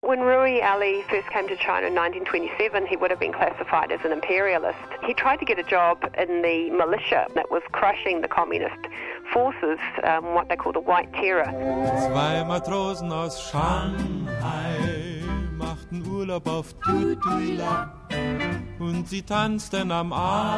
When Rui Ali first came to China in 1927, he would have been classified as an imperialist. He tried to get a job in the militia that was crushing the communist forces, what they call the White Terror. Zwei Matrosen aus Shanghai machten Urlaub auf Tutuila und sie tanzten am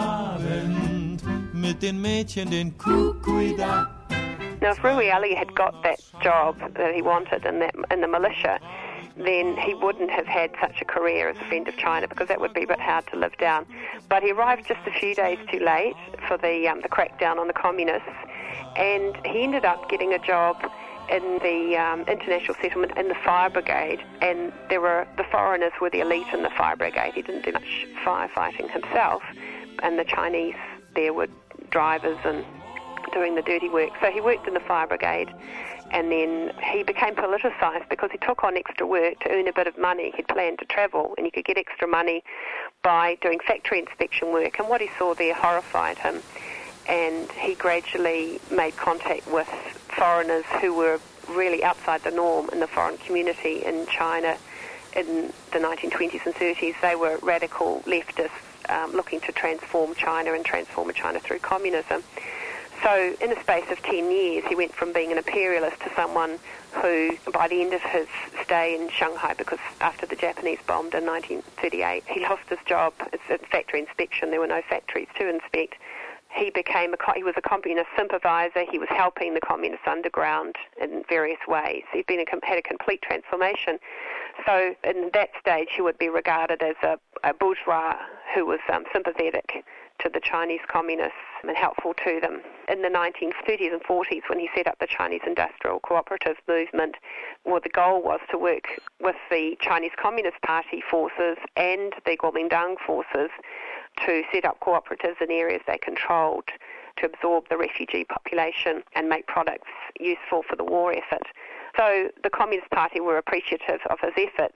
Abend mit den Mädchen den Kukuida. Now, if Rui Ali had got that job that he wanted in the militia, then he wouldn't have had such a career as a friend of China, because that would be a bit hard to live down. But he arrived just a few days too late for the crackdown on the communists, and he ended up getting a job in the international settlement in the fire brigade, and the foreigners were the elite in the fire brigade. He didn't do much firefighting himself, and the Chinese there were drivers and doing the dirty work. So he worked in the fire brigade, and then he became politicised because he took on extra work to earn a bit of money. He'd planned to travel, and he could get extra money by doing factory inspection work, and what he saw there horrified him. And he gradually made contact with foreigners who were really outside the norm in the foreign community in China in the 1920s and 30s. They were radical leftists looking to transform China and transform China through communism. So in the space of 10 years, he went from being an imperialist to someone who, by the end of his stay in Shanghai, because after the Japanese bombed in 1938, he lost his job as a factory inspection. There were no factories to inspect. He was a communist sympathiser. He was helping the communist underground in various ways. He'd had a complete transformation. So in that stage, he would be regarded as a bourgeois who was sympathetic to the Chinese communists and helpful to them. In the 1930s and 40s, when he set up the Chinese Industrial Cooperative Movement, the goal was to work with the Chinese Communist Party forces and the Kuomintang forces to set up cooperatives in areas they controlled to absorb the refugee population and make products useful for the war effort. So the Communist Party were appreciative of his efforts.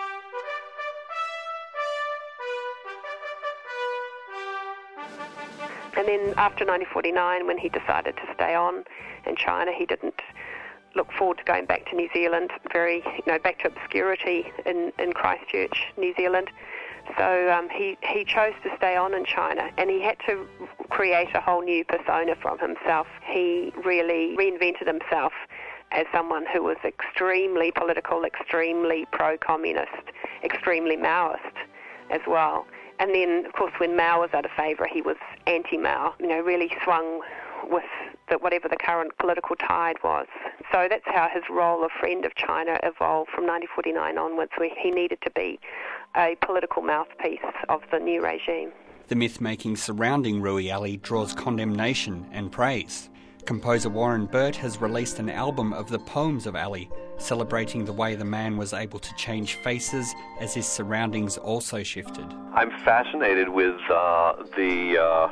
And then after 1949, when he decided to stay on in China, he didn't look forward to going back to New Zealand, back to obscurity in Christchurch, New Zealand. So he chose to stay on in China, and he had to create a whole new persona from himself. He really reinvented himself as someone who was extremely political, extremely pro-communist, extremely Maoist as well. And then, of course, when Mao was out of favour, he was anti-Mao, really swung with whatever the current political tide was. So that's how his role of friend of China evolved from 1949 onwards, where he needed to be a political mouthpiece of the new regime. The myth-making surrounding Rui Ali draws condemnation and praise. Composer Warren Burt has released an album of the poems of Ali, celebrating the way the man was able to change faces as his surroundings also shifted. I'm fascinated with the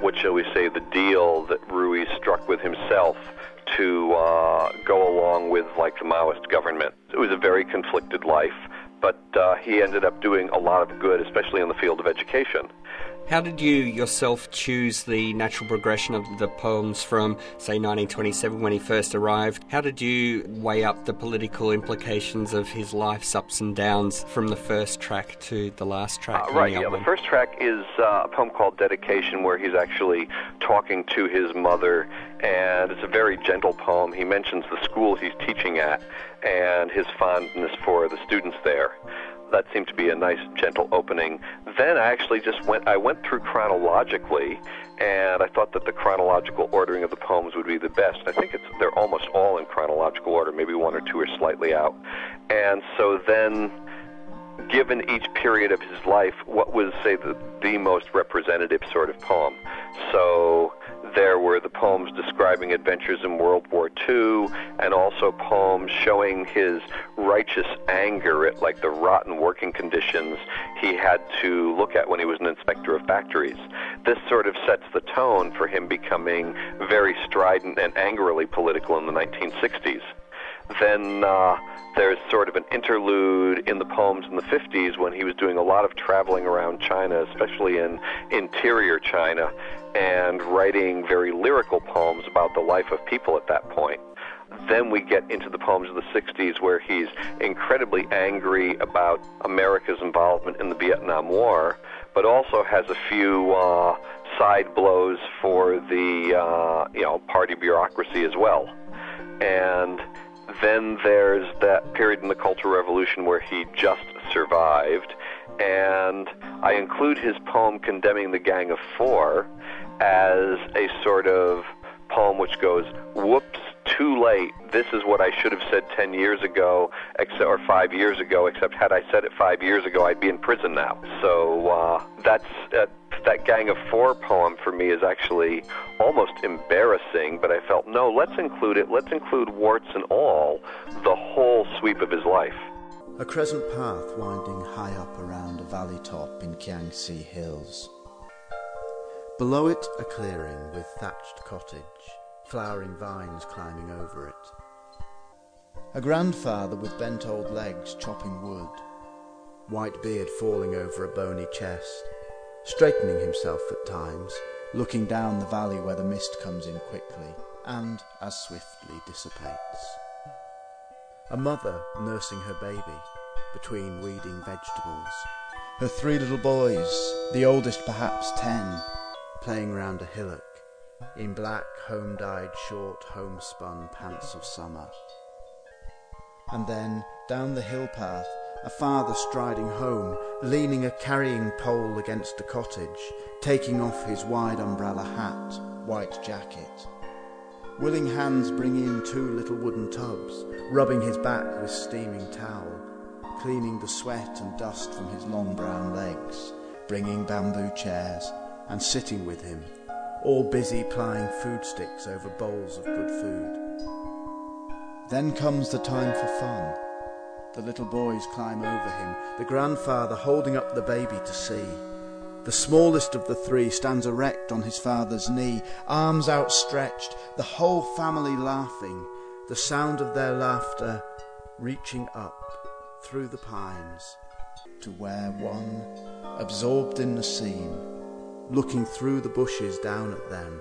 deal that Rui struck with himself to go along with, the Maoist government. It was a very conflicted life, but he ended up doing a lot of good, especially in the field of education. How did you yourself choose the natural progression of the poems from, say, 1927 when he first arrived? How did you weigh up the political implications of his life's ups and downs from the first track to the last track? The first track is a poem called Dedication, where he's actually talking to his mother, and it's a very gentle poem. He mentions the school he's teaching at and his fondness for the students there. That seemed to be a nice, gentle opening. Then I actually I went through chronologically, and I thought that the chronological ordering of the poems would be the best. I think they're almost all in chronological order, maybe one or two are slightly out. And so then, given each period of his life, what was, say, the most representative sort of poem? So there were the poems describing adventures in World War II, and also poems showing his righteous anger at the rotten working conditions he had to look at when he was an inspector of factories. This sort of sets the tone for him becoming very strident and angrily political in the 1960s. Then there's sort of an interlude in the poems in the 50s when he was doing a lot of traveling around China, especially in interior China, and writing very lyrical poems about the life of people at that point. then we get into the poems of the 60s where he's incredibly angry about America's involvement in the Vietnam War, but also has a few side blows for the party bureaucracy as well. And then there's that period in the Cultural Revolution where he just survived, and I include his poem Condemning the Gang of Four as a sort of poem which goes, whoops, too late, this is what I should have said 10 years ago, or 5 years ago, except had I said it 5 years ago, I'd be in prison now. So that Gang of Four poem for me is actually almost embarrassing, but I felt, no, let's include it. Let's include warts and all, the whole sweep of his life. A crescent path winding high up around a valley top in Kiangsi Hills. Below it, a clearing with thatched cottage, flowering vines climbing over it. A grandfather with bent old legs chopping wood, white beard falling over a bony chest, straightening himself at times, looking down the valley where the mist comes in quickly and as swiftly dissipates. A mother nursing her baby between weeding vegetables. Her 3 little boys, the oldest perhaps 10, playing round a hillock in black home-dyed short homespun pants of summer. And then down the hill path, a father striding home, leaning a carrying pole against a cottage, taking off his wide umbrella hat, white jacket. Willing hands bring in 2 little wooden tubs, rubbing his back with steaming towel, cleaning the sweat and dust from his long brown legs, bringing bamboo chairs and sitting with him, all busy plying food sticks over bowls of good food. Then comes the time for fun. The little boys climb over him, the grandfather holding up the baby to see. The smallest of the 3 stands erect on his father's knee, arms outstretched, the whole family laughing, the sound of their laughter reaching up through the pines to where one, absorbed in the scene, looking through the bushes down at them,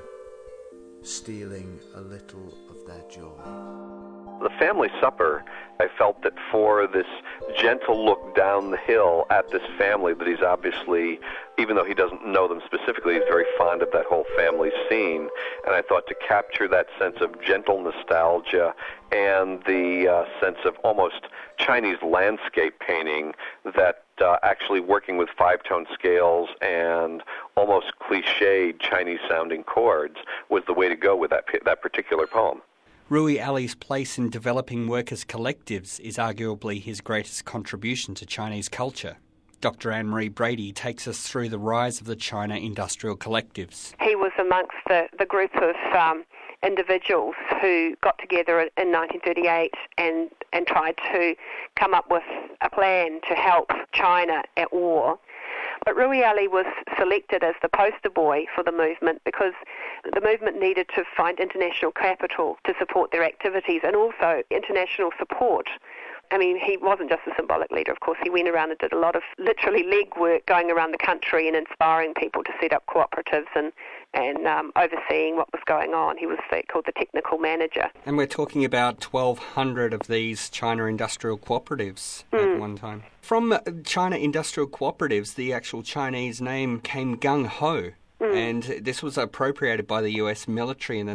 stealing a little of their joy. The family supper, I felt that for this gentle look down the hill at this family that he's obviously, even though he doesn't know them specifically, he's very fond of that whole family scene. And I thought to capture that sense of gentle nostalgia and the sense of almost Chinese landscape painting that actually working with 5-tone scales and almost cliched Chinese-sounding chords was the way to go with that particular poem. Rui Ali's place in developing workers' collectives is arguably his greatest contribution to Chinese culture. Dr. Anne-Marie Brady takes us through the rise of the China industrial collectives. He was amongst the group of individuals who got together in 1938 and tried to come up with a plan to help China at war. But Rui Ali was selected as the poster boy for the movement because the movement needed to find international capital to support their activities and also international support. I mean, he wasn't just a symbolic leader, of course. He went around and did a lot of literally legwork going around the country and inspiring people to set up cooperatives and overseeing what was going on. He was called the technical manager. And we're talking about 1,200 of these China industrial cooperatives at one time. From China industrial cooperatives, the actual Chinese name came Gung Ho. And this was appropriated by the US military in the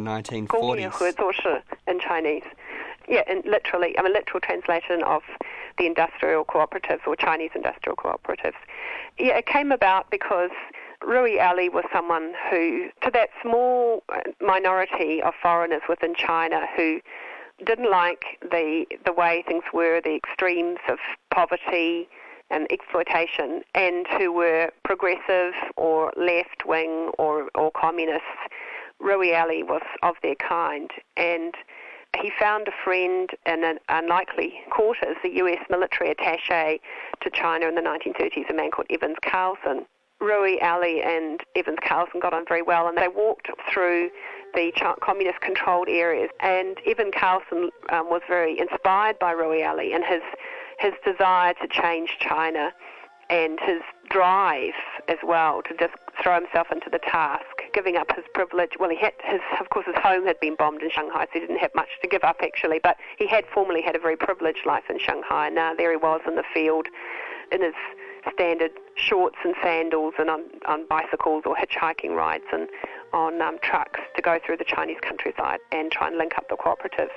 1940s. In Chinese. Yeah, and literal translation of the industrial cooperatives or Chinese industrial cooperatives. Yeah, it came about because Rui Ali was someone who, to that small minority of foreigners within China who didn't like the way things were, the extremes of poverty and exploitation, and who were progressive or left-wing or communists, Rui Ali was of their kind. And he found a friend in an unlikely quarters, the US military attaché to China in the 1930s, a man called Evans Carlson. Rui Ali and Evans Carlson got on very well, and they walked through the communist-controlled areas. And Evans Carlson was very inspired by Rui Ali and his desire to change China and his drive as well to just throw himself into the task. giving up his privilege. Well, of course, his home had been bombed in Shanghai, so he didn't have much to give up, actually, but he had formerly had a very privileged life in Shanghai, and now there he was in the field in his standard shorts and sandals and on bicycles or hitchhiking rides and on trucks to go through the Chinese countryside and try and link up the cooperatives.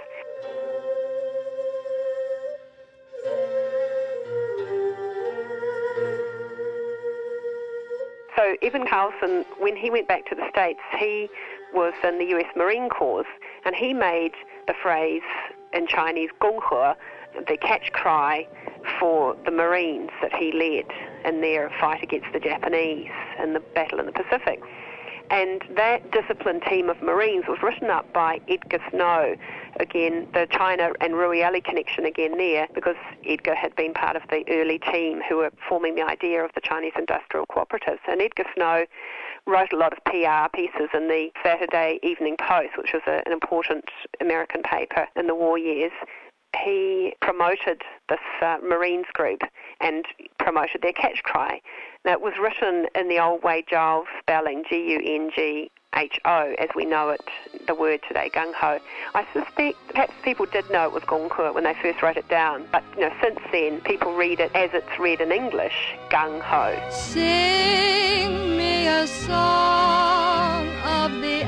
So Evan Carlson, when he went back to the States, he was in the US Marine Corps, and he made the phrase in Chinese "gonghe," the catch cry for the Marines that he led in their fight against the Japanese in the battle in the Pacific. And that disciplined team of Marines was written up by Edgar Snow. Again, the China and Rui Ali connection again there, because Edgar had been part of the early team who were forming the idea of the Chinese industrial cooperatives. And Edgar Snow wrote a lot of PR pieces in the Saturday Evening Post, which was an important American paper in the war years. He promoted this Marines group and promoted their catch cry. Now, it was written in the old Weizhou spelling, G-U-N-G-H-O, as we know it, the word today, gung-ho. I suspect perhaps people did know it was gonghe when they first wrote it down, but since then people read it as it's read in English, gung-ho. Sing me a song of the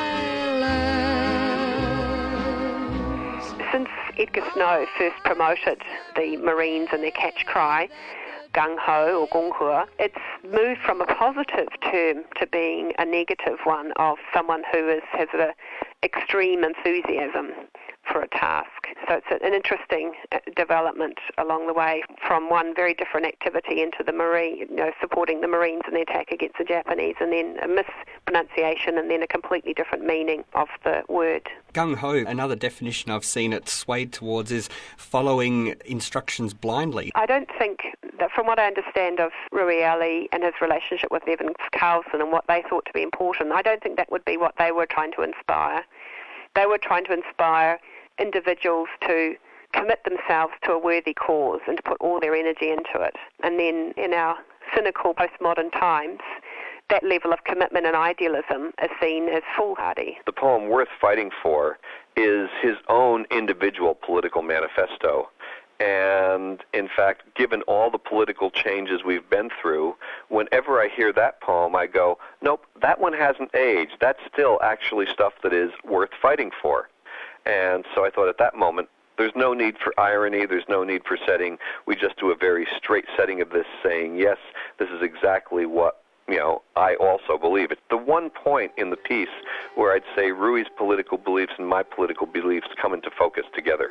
islands. Since Edgar Snow first promoted the Marines and their catch cry, gung-ho or gonghe, it's moved from a positive term to being a negative one of someone who has an extreme enthusiasm for a task. So it's an interesting development along the way from one very different activity into the Marine, supporting the Marines in the attack against the Japanese, and then a mispronunciation and then a completely different meaning of the word. Gung-ho, another definition I've seen it swayed towards is following instructions blindly. I don't think that, from what I understand of Rui Ali and his relationship with Evan Carlson and what they thought to be important, I don't think that would be what they were trying to inspire. They were trying to inspire individuals to commit themselves to a worthy cause and to put all their energy into it. And then in our cynical postmodern times, that level of commitment and idealism is seen as foolhardy. The poem Worth Fighting For is his own individual political manifesto. And, in fact, given all the political changes we've been through, whenever I hear that poem, I go, nope, that one hasn't aged. That's still actually stuff that is worth fighting for. And so I thought at that moment, there's no need for irony, there's no need for setting. We just do a very straight setting of this, saying, yes, this is exactly what, I also believe. It's the one point in the piece where I'd say Rui's political beliefs and my political beliefs come into focus together.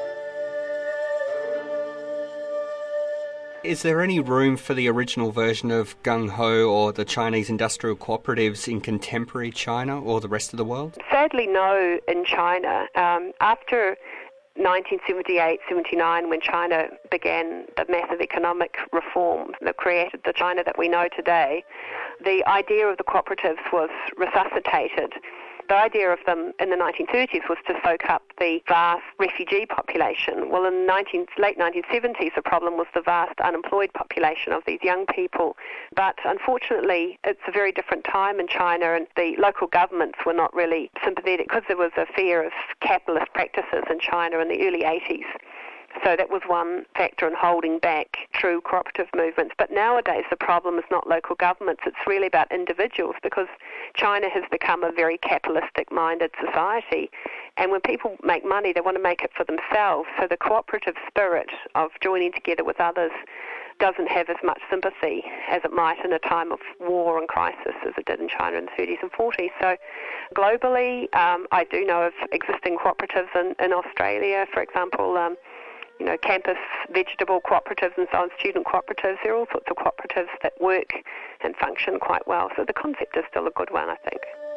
Is there any room for the original version of gung-ho or the Chinese industrial cooperatives in contemporary China or the rest of the world? Sadly, no, in China. After 1978-79, when China began the massive economic reforms that created the China that we know today, the idea of the cooperatives was resuscitated. The idea of them in the 1930s was to soak up the vast refugee population. Well, in the late 1970s, the problem was the vast unemployed population of these young people. But unfortunately, it's a very different time in China, and the local governments were not really sympathetic because there was a fear of capitalist practices in China in the early 80s. So that was one factor in holding back true cooperative movements. But nowadays the problem is not local governments, it's really about individuals, because China has become a very capitalistic-minded society. And when people make money, they want to make it for themselves. So the cooperative spirit of joining together with others doesn't have as much sympathy as it might in a time of war and crisis as it did in China in the 30s and 40s. So globally, I do know of existing cooperatives in Australia, for example, campus vegetable cooperatives and so on, student cooperatives. There are all sorts of cooperatives that work and function quite well. So the concept is still a good one, I think.